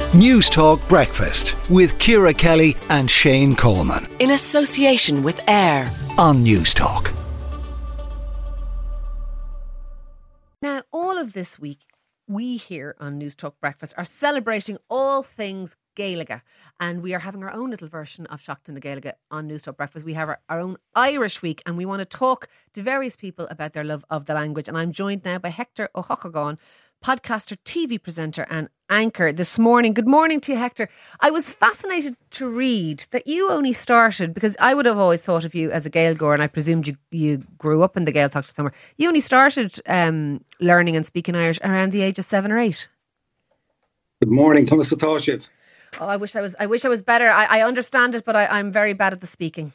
News Talk Breakfast with Ciara Kelly and Shane Coleman. In association with AIR On News Talk. Now, all of this week, we here on News Talk Breakfast are celebrating all things Gaeilge, and we are having our own little version of Seachtain na Gaeilge on News Talk Breakfast. We have our own Irish week, and we want to talk to various people about their love of the language. And I'm joined now by Hector O'Hochogan, podcaster, TV presenter and anchor this morning. Good morning to you, Hector. I was fascinated to read that you only started, because I would have always thought of you as a Gaeilgeoir, and I presumed you grew up in the Gaeltacht somewhere. You only started learning and speaking Irish around the age of 7 or 8. Good morning, Thomas Satashiv. Oh, I wish I was better. I understand it, but I'm very bad at the speaking.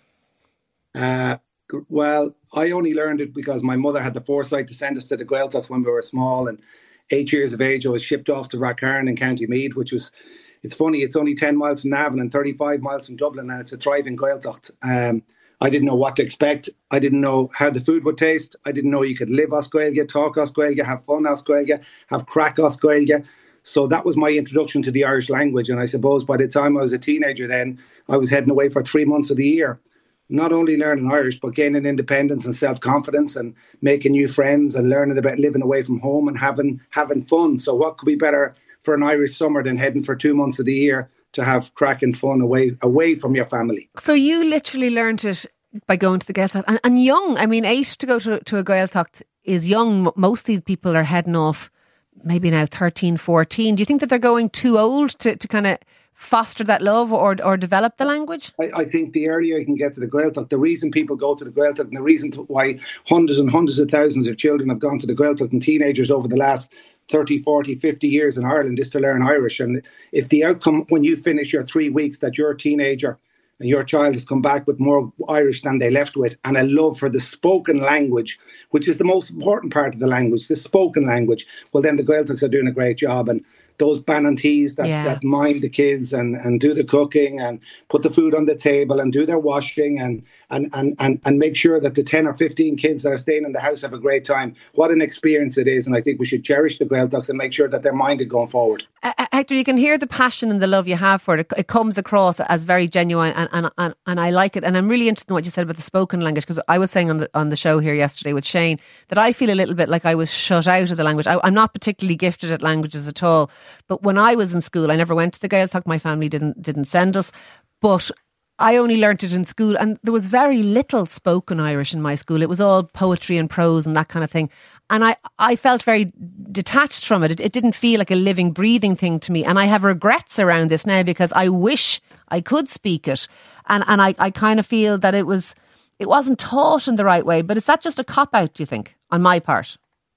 Well, I only learned it because my mother had the foresight to send us to the Gaeltacht when we were small, and 8 years of age I was shipped off to Rathcarn in County Meath, which was, it's funny, it's only 10 miles from Navan and 35 miles from Dublin, and it's a thriving Gaeltacht. I didn't know what to expect. I didn't know how the food would taste. I didn't know you could live Os Gaeilge, talk Os Gaeilge, have fun Os Gaeilge, have crack Os Gaeilge. So that was my introduction to the Irish language. And I suppose by the time I was a teenager then, I was heading away for 3 months of the year. Not only learning Irish, but gaining independence and self-confidence and making new friends and learning about living away from home and having fun. So what could be better for an Irish summer than heading for 2 months of the year to have cracking fun away from your family? So you literally learned it by going to the Gaeltacht. And young, I mean, 8 to go to a Gaeltacht is young. Most of the people are heading off maybe now 13, 14. Do you think that they're going too old to kind of foster that love or develop the language? I think the earlier you can get to the Gaeltacht, the reason people go to the Gaeltacht and the reason why hundreds and hundreds of thousands of children have gone to the Gaeltacht and teenagers over the last 30, 40, 50 years in Ireland is to learn Irish. And if the outcome when you finish your 3 weeks that you're a teenager and your child has come back with more Irish than they left with, and a love for the spoken language, which is the most important part of the language, the spoken language, well, then the Gaeltachts are doing a great job. And those Banantees that mind the kids and do the cooking and put the food on the table and do their washing and make sure that the 10 or 15 kids that are staying in the house have a great time. What an experience it is. And I think we should cherish the Gaeltachts and make sure that they're minded going forward. Hector, you can hear the passion and the love you have for it. It comes across as very genuine and I like it. And I'm really interested in what you said about the spoken language, because I was saying on the show here yesterday with Shane that I feel a little bit like I was shut out of the language. I'm not particularly gifted at languages at all. But when I was in school, I never went to the Gaeltacht. My family didn't send us. But I only learnt it in school, and there was very little spoken Irish in my school. It was all poetry and prose and that kind of thing. And I felt very detached from it. It didn't feel like a living, breathing thing to me. And I have regrets around this now because I wish I could speak it. And I kind of feel that it wasn't taught in the right way. But is that just a cop-out, do you think, on my part?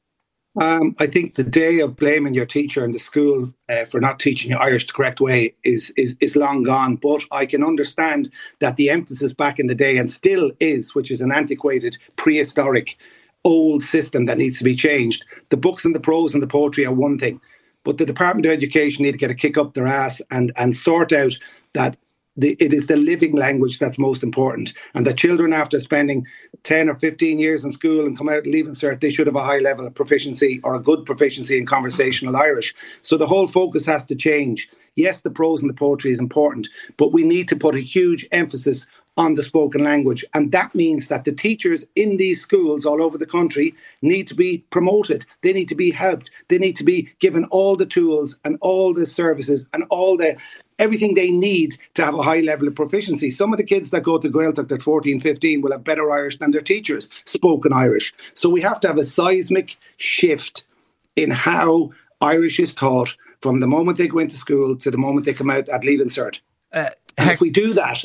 I think the day of blaming your teacher in the school for not teaching you Irish the correct way is long gone. But I can understand that the emphasis back in the day, and still is, which is an antiquated, prehistoric, old system that needs to be changed. The books and the prose and the poetry are one thing, but the Department of Education need to get a kick up their ass and sort out that it is the living language that's most important, and that children, after spending 10 or 15 years in school and come out leaving cert, they should have a high level of proficiency or a good proficiency in conversational Irish. So the whole focus has to change. Yes, the prose and the poetry is important, but we need to put a huge emphasis on the spoken language. And that means that the teachers in these schools all over the country need to be promoted. They need to be helped. They need to be given all the tools and all the services and everything they need to have a high level of proficiency. Some of the kids that go to Gaeltacht at 14, 15 will have better Irish than their teachers, spoken Irish. So we have to have a seismic shift in how Irish is taught from the moment they go into school to the moment they come out at leaving cert. And if we do that,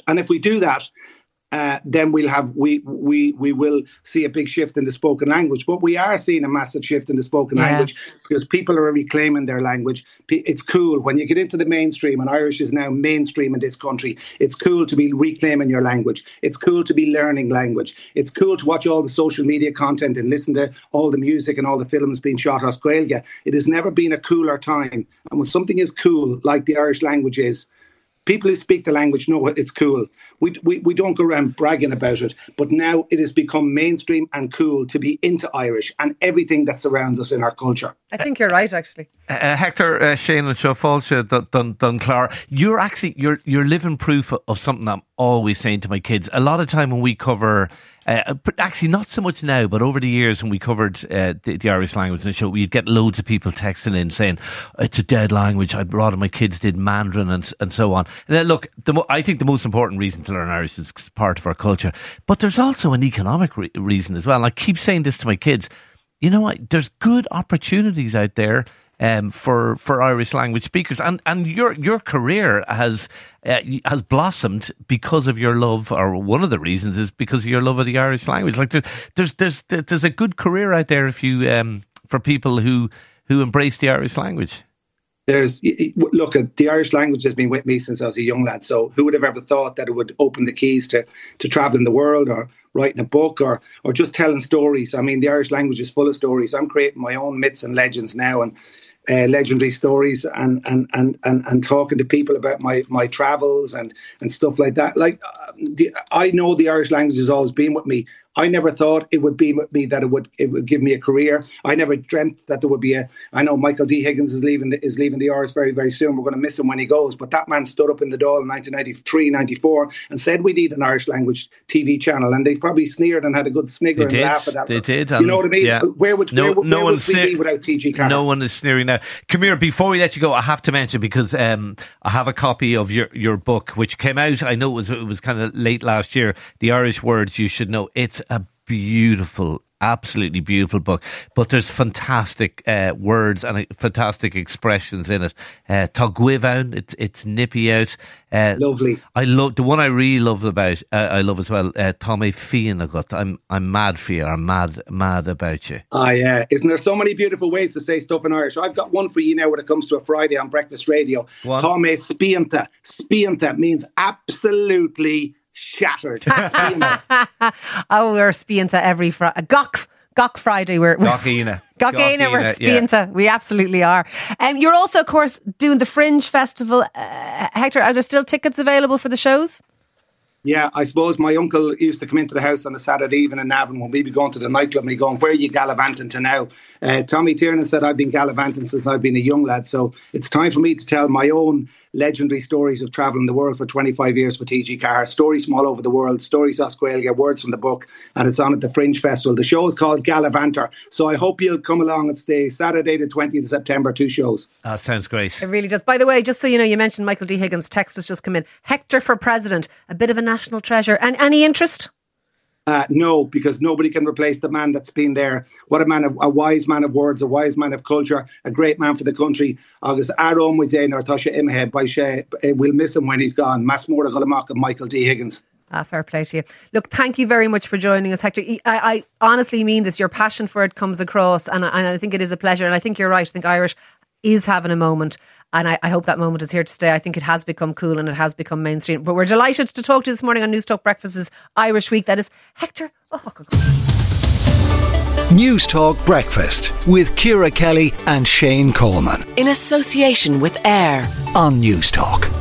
then we will see a big shift in the spoken language. But we are seeing a massive shift in the spoken language because people are reclaiming their language. It's cool when you get into the mainstream, and Irish is now mainstream in this country. It's cool to be reclaiming your language. It's cool to be learning language. It's cool to watch all the social media content and listen to all the music and all the films being shot Os Gaeilge. It has never been a cooler time. And when something is cool, like the Irish language is, People who speak the language know it's cool. We don't go around bragging about it, but now it has become mainstream and cool to be into Irish and everything that surrounds us in our culture. I think you're right, actually. Hector, Shane and Seo Fáilte Clara, you're living proof of something I'm always saying to my kids. A lot of time when we cover, actually not so much now, but over the years when we covered the Irish language in the show, we'd get loads of people texting in saying it's a dead language. I'd rather my kids did Mandarin and so on. And then look, I think the most important reason to learn Irish is it's part of our culture, but there's also an economic reason as well. And I keep saying this to my kids. You know what? There's good opportunities out there for Irish language speakers, and your career has blossomed because of your love, or one of the reasons is because of your love of the Irish language. Like there's a good career out there if you for people who embrace the Irish language. Look, the Irish language has been with me since I was a young lad. So who would have ever thought that it would open the keys to traveling the world, or writing a book, or just telling stories? I mean, the Irish language is full of stories. I'm creating my own myths and legends now, and legendary stories, and talking to people about my travels and stuff like that. I know the Irish language has always been with me. I never thought it would be with me, that it would give me a career. I never dreamt that there would be I know Michael D. Higgins is leaving the Irish very, very soon. We're going to miss him when he goes. But that man stood up in the Dáil in 1993, 94 and said we need an Irish language TV channel. And they probably sneered and had a good snigger and laugh at that. They did. You know what I mean? Yeah. Where would we be without TG Carr? No one is sneering now. Come here, before we let you go, I have to mention, because I have a copy of your book, which came out, I know it was kind of late last year, The Irish Words You Should Know. It's a beautiful, absolutely beautiful book, but there's fantastic words and fantastic expressions in it. Tá Guibhán, it's nippy out. Lovely. I love the one I really love about. I love as well. Tommy Fian agat. I'm mad for you. I'm mad about you. Yeah. Isn't there so many beautiful ways to say stuff in Irish? I've got one for you now when it comes to a Friday on Breakfast Radio. Tommy Spianta. Spianta means absolutely shattered. Oh, we're Spianta every Friday. Gok Friday. We're Gokina. We're Spianta. Yeah. We absolutely are. You're also, of course, doing the Fringe Festival. Hector, are there still tickets available for the shows? Yeah, I suppose my uncle used to come into the house on a Saturday evening in Navan when we'd be going to the nightclub, and he'd go, where are you gallivanting to now? Tommy Tiernan said I've been gallivanting since I've been a young lad, so it's time for me to tell my own legendary stories of travelling the world for 25 years for TG Carr. Stories from all over the world, stories as Gaeilge, words from the book, and it's on at the Fringe Festival. The show is called Gallivanter, so I hope you'll come along. It's the Saturday the 20th of September, 2 shows. That sounds great. It really does. By the way, just so you know, you mentioned Michael D. Higgins. Text has just come in. Hector for president, a bit of a national treasure. And any interest? No, because nobody can replace the man that's been there. What a man, a wise man of words, a wise man of culture, a great man for the country. August Aron was in or Tasha Imhe by Shea. We'll miss him when he's gone. Masmora Gullamock and Michael D. Higgins. Fair play to you. Look, thank you very much for joining us, Hector. I honestly mean this. Your passion for it comes across, and I think it is a pleasure. And I think you're right. I think Irish is having a moment, and I hope that moment is here to stay. I think it has become cool and it has become mainstream. But we're delighted to talk to you this morning on News Talk Breakfast's Irish Week. That is Hector. News Talk Breakfast with Ciara Kelly and Shane Coleman. In association with AIR On News Talk.